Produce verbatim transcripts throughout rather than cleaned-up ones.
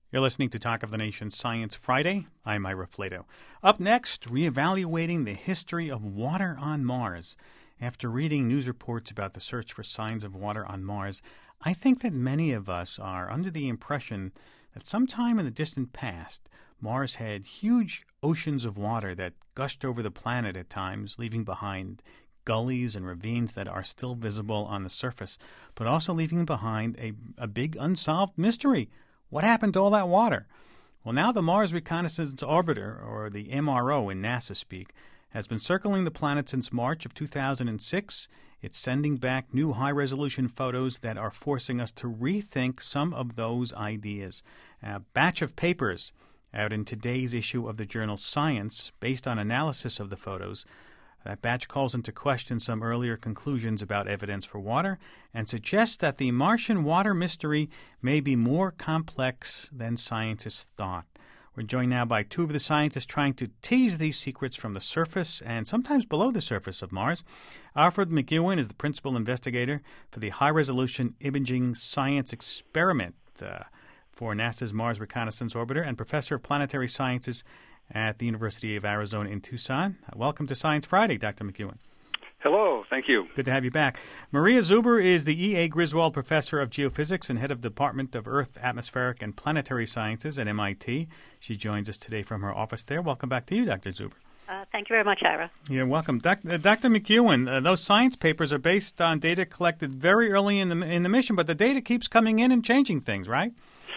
You're listening to Talk of the Nation Science Friday. I'm Ira Flato. Up next, reevaluating the history of water on Mars. After reading news reports about the search for signs of water on Mars, I think that many of us are under the impression that sometime in the distant past, Mars had huge oceans of water that gushed over the planet at times, leaving behind gullies and ravines that are still visible on the surface, but also leaving behind a, a big unsolved mystery. What happened to all that water? Well, now the Mars Reconnaissance Orbiter, or the M R O in NASA speak, has been circling the planet since March of two thousand six. It's sending back new high-resolution photos that are forcing us to rethink some of those ideas. A batch of papers out in today's issue of the journal Science, based on analysis of the photos. That batch calls into question some earlier conclusions about evidence for water and suggests that the Martian water mystery may be more complex than scientists thought. We're joined now by two of the scientists trying to tease these secrets from the surface and sometimes below the surface of Mars. Alfred McEwen is the principal investigator for the High-Resolution Imaging Science Experiment uh, for NASA's Mars Reconnaissance Orbiter and professor of planetary sciences at the University of Arizona in Tucson. Welcome to Science Friday, Doctor McEwen. Hello, thank you. Good to have you back. Maria Zuber is the E A. Griswold Professor of Geophysics and head of the Department of Earth, Atmospheric, and Planetary Sciences at M I T. She joins us today from her office there. Welcome back to you, Doctor Zuber. Uh, thank you very much, Ira. You're welcome. Doc, uh, Doctor McEwen, uh, those science papers are based on data collected very early in the in the mission, but the data keeps coming in and changing things, right?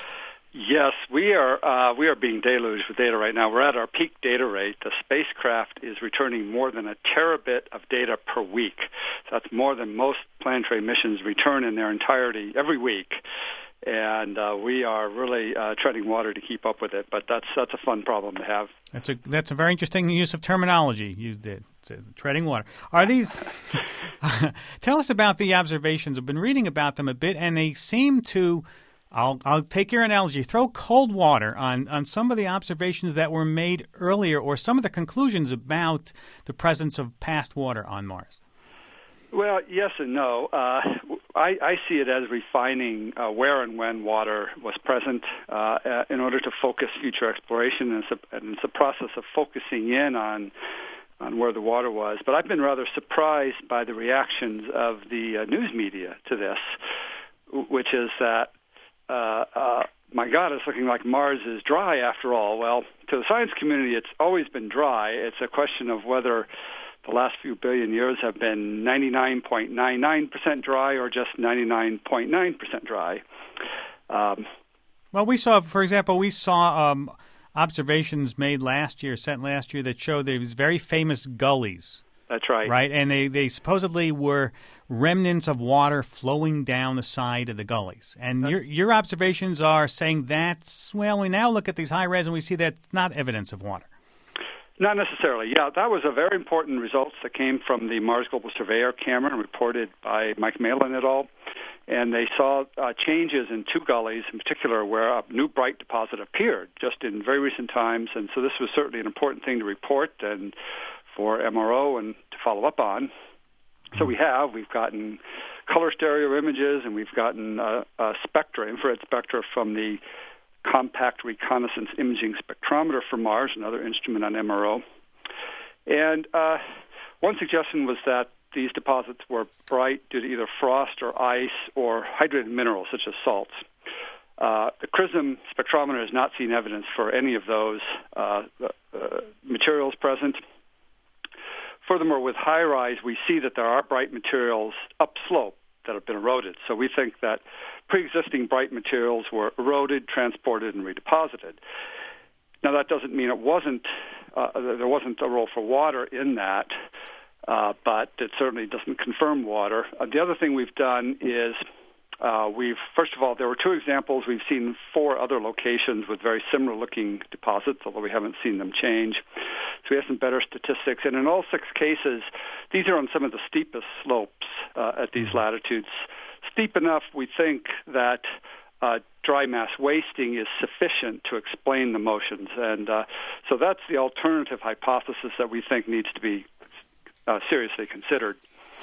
Yes, we are uh, we are being deluged with data right now. We're at our peak data rate. The spacecraft is returning more than a terabit of data per week. So that's more than most planetary missions return in their entirety every week. And uh, we are really uh, treading water to keep up with it. But that's that's a fun problem to have. That's a that's a very interesting use of terminology you did. It's, uh, treading water. Are these? Tell us about the observations. I've been reading about them a bit, and they seem to. I'll I'll take your analogy. Throw cold water on, on some of the observations that were made earlier or some of the conclusions about the presence of past water on Mars. Well, yes and no. Uh, I, I see it as refining uh, where and when water was present uh, in order to focus future exploration, and it's, a, and it's a process of focusing in on on where the water was. But I've been rather surprised by the reactions of the uh, news media to this, which is that Uh, uh, my God, it's looking like Mars is dry after all. Well, to the science community, it's always been dry. It's a question of whether the last few billion years have been ninety-nine point nine nine percent dry or just ninety-nine point nine percent dry. Um, well, we saw, for example, we saw um, observations made last year, sent last year, that showed these very famous gullies. That's right. Right, and they, they supposedly were remnants of water flowing down the side of the gullies. And your your observations are saying that's, well, we now look at these high-res and we see that's not evidence of water. Not necessarily. Yeah, that was a very important result that came from the Mars Global Surveyor camera reported by Mike Malin et al. And they saw uh, changes in two gullies in particular where a new bright deposit appeared just in very recent times. And so this was certainly an important thing to report and for M R O and to follow up on. So we have. We've gotten color stereo images, and we've gotten uh, uh, spectra, infrared spectra from the Compact Reconnaissance Imaging Spectrometer for Mars, another instrument on M R O. And uh, one suggestion was that these deposits were bright due to either frost or ice or hydrated minerals, such as salts. Uh, the CRISM spectrometer has not seen evidence for any of those uh, uh, materials present. Furthermore, with high-rise, we see that there are bright materials upslope that have been eroded. So we think that pre-existing bright materials were eroded, transported, and redeposited. Now, that doesn't mean it wasn't uh, there wasn't a role for water in that, uh, but it certainly doesn't confirm water. Uh, the other thing we've done is Uh, we've, first of all, there were two examples. We've seen four other locations with very similar-looking deposits, although we haven't seen them change. So we have some better statistics. And in all six cases, these are on some of the steepest slopes uh, at these latitudes. Steep enough, we think, that uh, dry mass wasting is sufficient to explain the motions. And uh, so that's the alternative hypothesis that we think needs to be uh, seriously considered.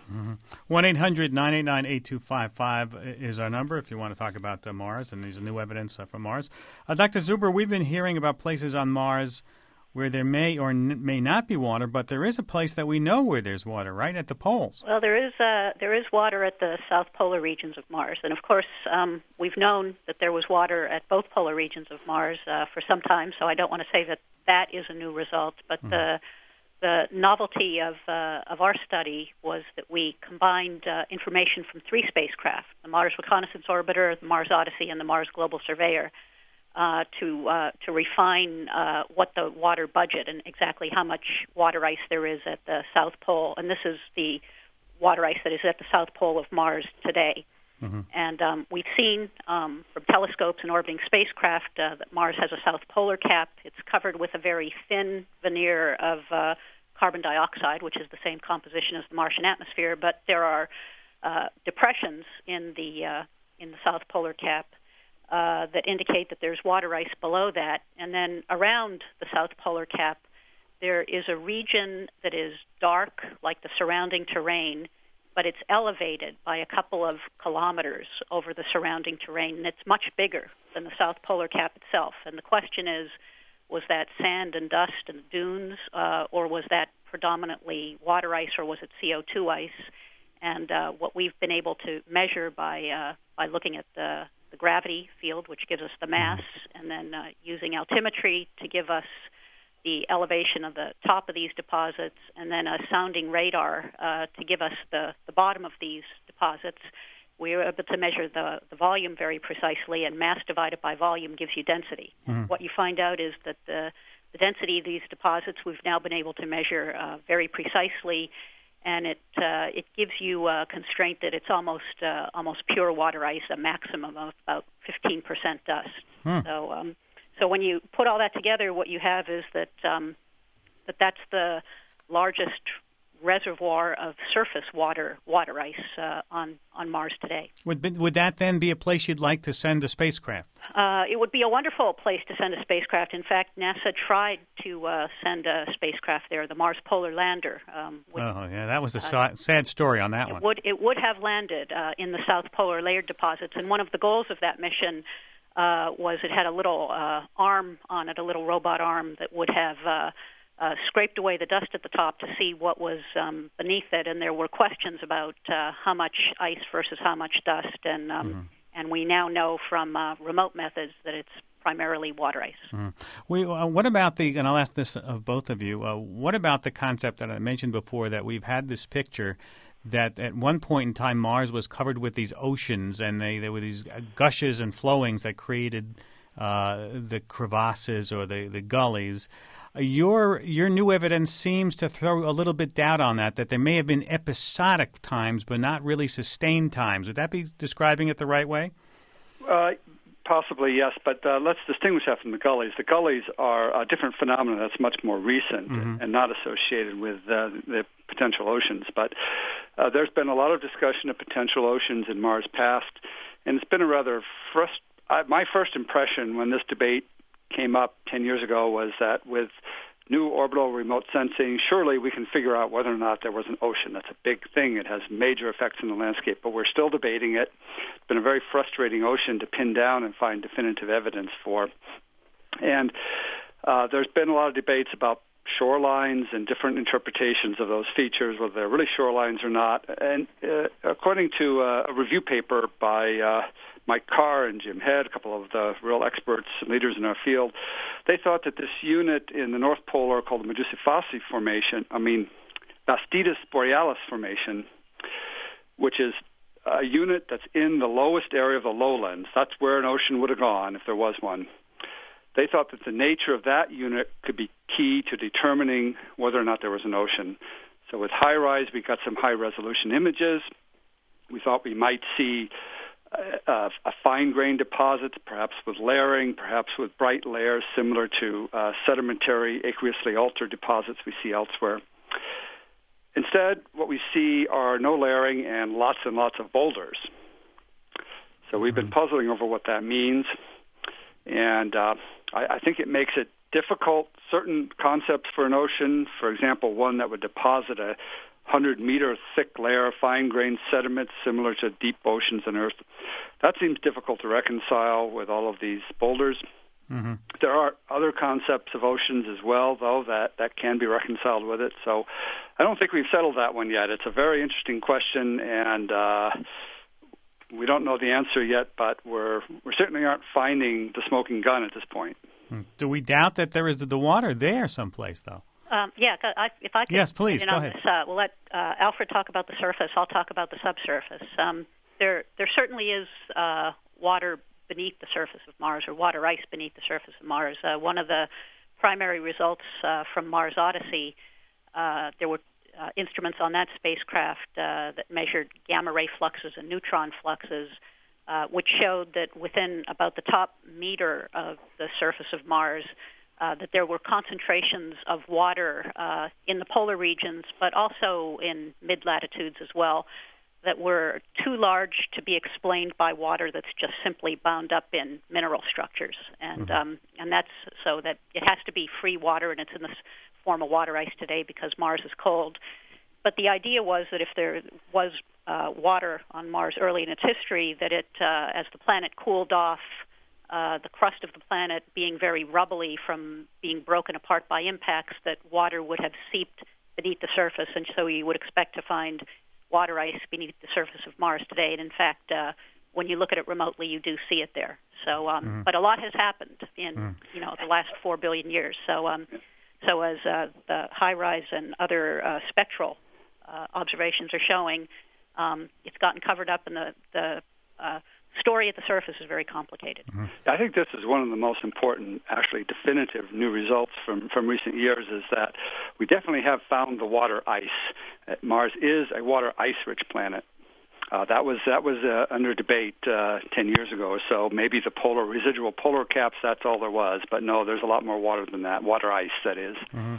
one eight hundred nine eight nine eight two five five is our number if you want to talk about uh, Mars, and there's new evidence uh, from Mars. Uh, Doctor Zuber, we've been hearing about places on Mars where there may or n- may not be water, but there is a place that we know where there's water, right, at the poles. Well, there is uh, there is water at the south polar regions of Mars. And, of course, um, we've known that there was water at both polar regions of Mars uh, for some time, so I don't want to say that that is a new result. But mm-hmm. the the novelty of, uh, of our study was that we combined uh, information from three spacecraft, the Mars Reconnaissance Orbiter, the Mars Odyssey, and the Mars Global Surveyor, Uh, to uh, to refine uh, what the water budget and exactly how much water ice there is at the South Pole. And this is the water ice that is at the South Pole of Mars today. Mm-hmm. And um, we've seen um, from telescopes and orbiting spacecraft uh, that Mars has a south polar cap. It's covered with a very thin veneer of uh, carbon dioxide, which is the same composition as the Martian atmosphere. But there are uh, depressions in the uh, in the south polar cap Uh, that indicate that there's water ice below that. And then around the south polar cap, there is a region that is dark, like the surrounding terrain, but it's elevated by a couple of kilometers over the surrounding terrain, and it's much bigger than the south polar cap itself. And the question is, was that sand and dust and dunes, uh, or was that predominantly water ice, or was it C O two ice? And uh, what we've been able to measure by uh, by looking at the the gravity field, which gives us the mass, and then uh, using altimetry to give us the elevation of the top of these deposits, and then a sounding radar uh, to give us the, the bottom of these deposits. We were able to measure the, the volume very precisely, and mass divided by volume gives you density. Mm-hmm. What you find out is that the, the density of these deposits we've now been able to measure uh, very precisely, and it uh, it gives you a constraint that it's almost uh, almost pure water ice, a maximum of about fifteen percent dust. Hmm. So um, so when you put all that together, what you have is that um, that that's the largest reservoir of surface water water ice uh, on on Mars today. Would be, would that then be a place you'd like to send a spacecraft? Uh, it would be a wonderful place to send a spacecraft. In fact, NASA tried to uh, send a spacecraft there, the Mars Polar Lander. Um, which, oh, yeah, that was a uh, sad story on that it one. Would, it would have landed uh, in the South Polar layered deposits, and one of the goals of that mission uh, was it had a little uh, arm on it, a little robot arm that would have uh, uh, scraped away the dust at the top to see what was um, beneath it, and there were questions about uh, how much ice versus how much dust, and um, mm-hmm. And we now know from uh, remote methods that it's primarily water ice. Mm. We, uh, what about the, and I'll ask this of both of you, uh, what about the concept that I mentioned before that we've had this picture that at one point in time Mars was covered with these oceans, and they, there were these gushes and flowings that created uh, the crevasses or the, the gullies. Your your new evidence seems to throw a little bit doubt on that, that there may have been episodic times but not really sustained times. Would that be describing it the right way? Uh, possibly, yes, but uh, let's distinguish that from the gullies. The gullies are a different phenomenon that's much more recent mm-hmm. and not associated with uh, the potential oceans. But uh, there's been a lot of discussion of potential oceans in Mars past, and it's been a rather frust- uh, my first impression when this debate came up ten years ago was that with new orbital remote sensing, surely we can figure out whether or not there was an ocean. That's a big thing. It has major effects in the landscape, but we're still debating it. It's been a very frustrating ocean to pin down and find definitive evidence for. And uh, there's been a lot of debates about shorelines and different interpretations of those features, whether they're really shorelines or not. And uh, according to uh, a review paper by uh, Mike Carr and Jim Head, a couple of the real experts and leaders in our field, they thought that this unit in the North Polar called the Medusa Fossae Formation, I mean, Bastidas Borealis Formation, which is a unit that's in the lowest area of the lowlands. That's where an ocean would have gone if there was one. They thought that the nature of that unit could be key to determining whether or not there was an ocean. So with HiRISE, we got some high-resolution images. We thought we might see Uh, a fine-grained deposits, perhaps with layering, perhaps with bright layers similar to uh, sedimentary aqueously altered deposits we see elsewhere. Instead, what we see are no layering and lots and lots of boulders. So we've been puzzling over what that means, and uh, I, I think it makes it difficult, certain concepts for an ocean, for example, one that would deposit a hundred meter thick layer of fine-grained sediment similar to deep oceans and Earth. That seems difficult to reconcile with all of these boulders. Mm-hmm. There are other concepts of oceans as well, though, that, that can be reconciled with it. So I don't think we've settled that one yet. It's a very interesting question, and uh, we don't know the answer yet, but we're we certainly aren't finding the smoking gun at this point. Do we doubt that there is the water there someplace, though? Um, yeah, I, if I could. Yes, please, go ahead. This, uh, we'll let uh, Alfred talk about the surface. I'll talk about the subsurface. Um, there, there certainly is uh, water beneath the surface of Mars, or water ice beneath the surface of Mars. Uh, one of the primary results uh, from Mars Odyssey, uh, there were uh, instruments on that spacecraft uh, that measured gamma ray fluxes and neutron fluxes, uh, which showed that within about the top meter of the surface of Mars, Uh, that there were concentrations of water uh, in the polar regions, but also in mid-latitudes as well, that were too large to be explained by water that's just simply bound up in mineral structures. And mm-hmm. um, and that's so that it has to be free water, and it's in the form of water ice today because Mars is cold. But the idea was that if there was uh, water on Mars early in its history, that it, uh, as the planet cooled off, Uh, the crust of the planet being very rubbly from being broken apart by impacts, that water would have seeped beneath the surface, and so you would expect to find water ice beneath the surface of Mars today. And in fact, uh, when you look at it remotely, you do see it there. So, um, mm-hmm. but a lot has happened in mm. you know the last four billion years. So, um, so as uh, the HiRISE and other uh, spectral uh, observations are showing, um, it's gotten covered up, and the the uh, story at the surface is very complicated. Mm-hmm. I think this is one of the most important, actually definitive new results from, from recent years, is that we definitely have found the water ice. That Mars is a water ice-rich planet. Uh, that was that was uh, under debate uh, ten years ago or so. Maybe the polar residual polar caps, that's all there was. But no, there's a lot more water than that. Water ice, that is. Mm-hmm.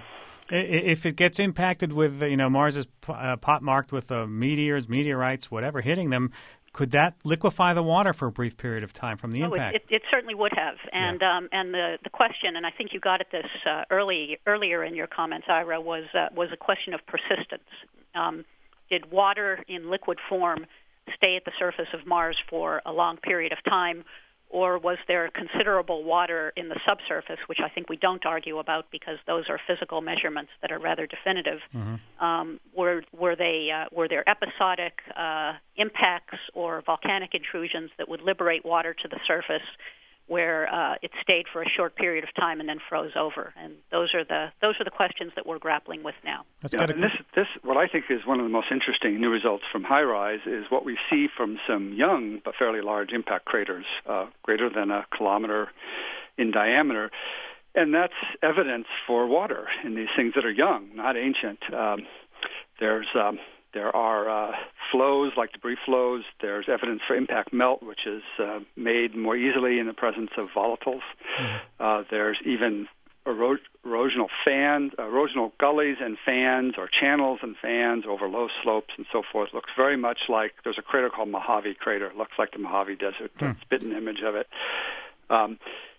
If it gets impacted with, you know, Mars is uh, pot-marked with uh, meteors, meteorites, whatever, hitting them, could that liquefy the water for a brief period of time from the oh, impact? It, it, it certainly would have. And yeah. um, and the, the question, and I think you got at this uh, early earlier in your comments, Ira, was uh, was a question of persistence. Um, did water in liquid form stay at the surface of Mars for a long period of time, or was there considerable water in the subsurface, which I think we don't argue about because those are physical measurements that are rather definitive? Mm-hmm. Um, were were they uh, were there episodic uh, impacts or volcanic intrusions that would liberate water to the surface, where uh, it stayed for a short period of time and then froze over? And those are the those are the questions that we're grappling with now. That's yeah, and this this what I think is one of the most interesting new results from HiRISE is what we see from some young but fairly large impact craters, uh, greater than a kilometer in diameter, and that's evidence for water in these things that are young, not ancient. Um, there's um, There are uh, flows, like debris flows. There's evidence for impact melt, which is uh, made more easily in the presence of volatiles. Mm-hmm. Uh, there's even ero- erosional fans, erosional gullies and fans, or channels and fans over low slopes and so forth. Looks very much like, there's a crater called Mojave Crater. Looks like the Mojave Desert. Mm. Spit an image of it. Um,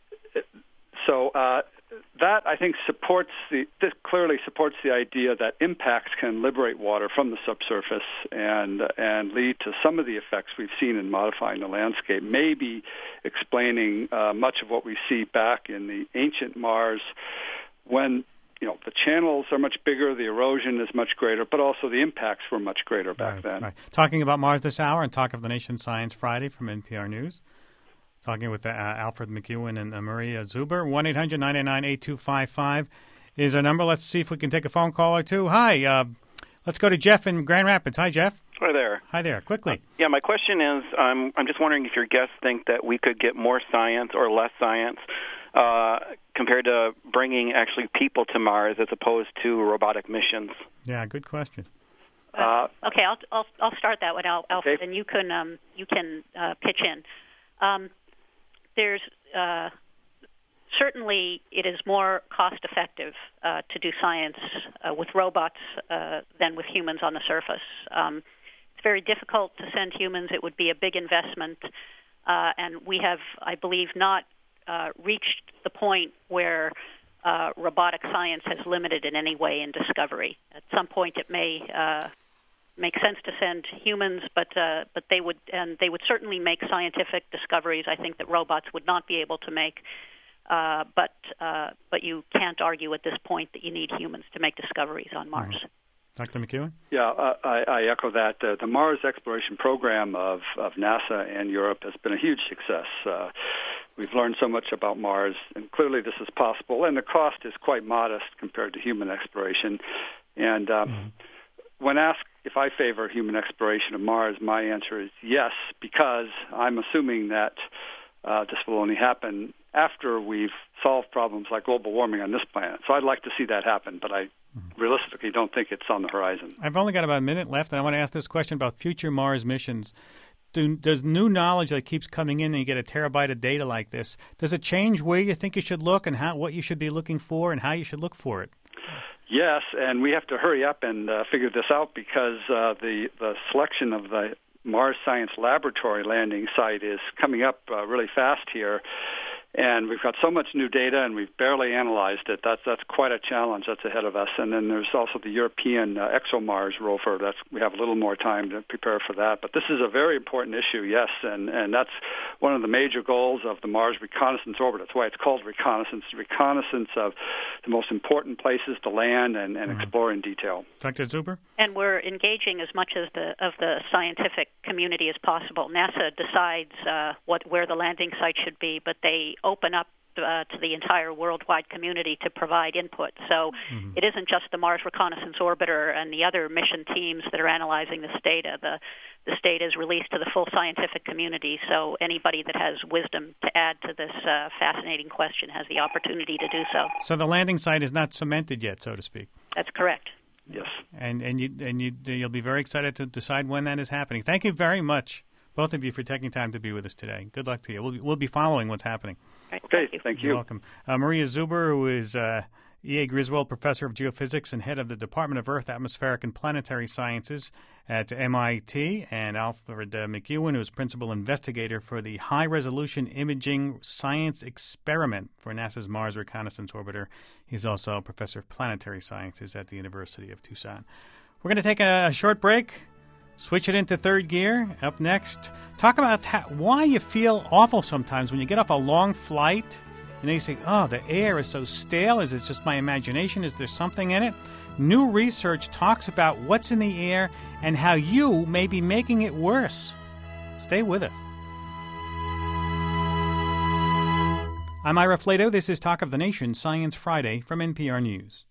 so uh, that, I think, supports the, this clearly supports the idea that impacts can liberate water from the subsurface and and lead to some of the effects we've seen in modifying the landscape, maybe explaining uh, much of what we see back in the ancient Mars when, you know, the channels are much bigger, the erosion is much greater, but also the impacts were much greater back right, then. Right. Talking about Mars this hour and Talk of the Nation Science Friday from N P R News. Talking with uh, Alfred McEwen and uh, Maria Zuber. one eight hundred nine nine eight two five five is our number. Let's see if we can take a phone call or two. Hi. Uh, let's go to Jeff in Grand Rapids. Hi, Jeff. Hi there. Hi there. Quickly. Uh, yeah, my question is, um, I'm just wondering if your guests think that we could get more science or less science uh, compared to bringing actually people to Mars as opposed to robotic missions. Yeah, good question. Uh, okay, I'll, I'll I'll start that one, Alfred, okay. and you can um, you can uh, pitch in. Um, There's uh, certainly it is more cost-effective uh, to do science uh, with robots uh, than with humans on the surface. Um, it's very difficult to send humans. It would be a big investment, uh, and we have, I believe, not uh, reached the point where uh, robotic science has limited in any way in discovery. At some point, it may uh, make sense to send humans, but uh, but they would and they would certainly make scientific discoveries, I think, that robots would not be able to make. Uh, but uh, but you can't argue at this point that you need humans to make discoveries on Mars. Mm-hmm. Doctor McEwen? Yeah, uh, I, I echo that. Uh, the Mars exploration program of, of NASA and Europe has been a huge success. Uh, we've learned so much about Mars, and clearly this is possible, and the cost is quite modest compared to human exploration. And um, mm-hmm. when asked if I favor human exploration of Mars, my answer is yes, because I'm assuming that uh, this will only happen after we've solved problems like global warming on this planet. So I'd like to see that happen, but I realistically don't think it's on the horizon. I've only got about a minute left, and I want to ask this question about future Mars missions. Do, does new knowledge that keeps coming in and you get a terabyte of data like this, does it change where you think you should look and how what you should be looking for and how you should look for it? Yes, and we have to hurry up and uh, figure this out because uh, the, the selection of the Mars Science Laboratory landing site is coming up uh, really fast here. And we've got so much new data, and we've barely analyzed it. That's that's quite a challenge that's ahead of us. And then there's also the European uh, ExoMars rover. That's we have a little more time to prepare for that. But this is a very important issue, yes, and and that's one of the major goals of the Mars Reconnaissance Orbiter. That's why it's called reconnaissance. Reconnaissance of the most important places to land and, and mm-hmm. explore in detail. Doctor Zuber? And we're engaging as much as the of the scientific community as possible. NASA decides uh, what where the landing site should be, but they open up uh, to the entire worldwide community to provide input. So mm-hmm. it isn't just the Mars Reconnaissance Orbiter and the other mission teams that are analyzing this data. The this data is released to the full scientific community, so anybody that has wisdom to add to this uh, fascinating question has the opportunity to do so. So the landing site is not cemented yet, so to speak. That's correct. Yes. And and you and you you'll be very excited to decide when that is happening. Thank you very much, both of you, for taking time to be with us today. Good luck to you. We'll be, we'll be following what's happening. Right, okay, thank you. Thank you. You're welcome. Uh, Maria Zuber, who is uh, E A. Griswold Professor of Geophysics and head of the Department of Earth, Atmospheric, and Planetary Sciences at M I T, and Alfred uh, McEwen, who is Principal Investigator for the High Resolution Imaging Science Experiment for NASA's Mars Reconnaissance Orbiter. He's also Professor of Planetary Sciences at the University of Tucson. We're going to take a short break. Switch it into third gear. Up next, talk about how, why you feel awful sometimes when you get off a long flight. You know, you say, oh, the air is so stale. Is it just my imagination? Is there something in it? New research talks about what's in the air and how you may be making it worse. Stay with us. I'm Ira Flato. This is Talk of the Nation, Science Friday from N P R News.